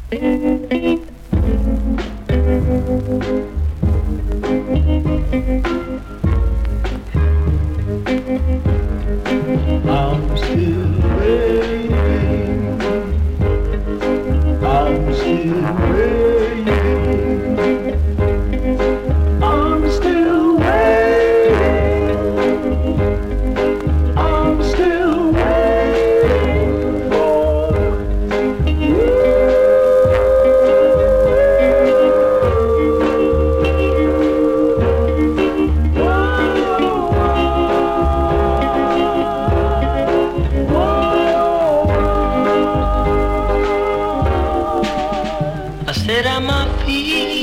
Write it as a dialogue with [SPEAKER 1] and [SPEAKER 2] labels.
[SPEAKER 1] I'm still waiting. I'm still waiting. I'm still waiting. I'm still waiting for you.
[SPEAKER 2] I said I'm a feet.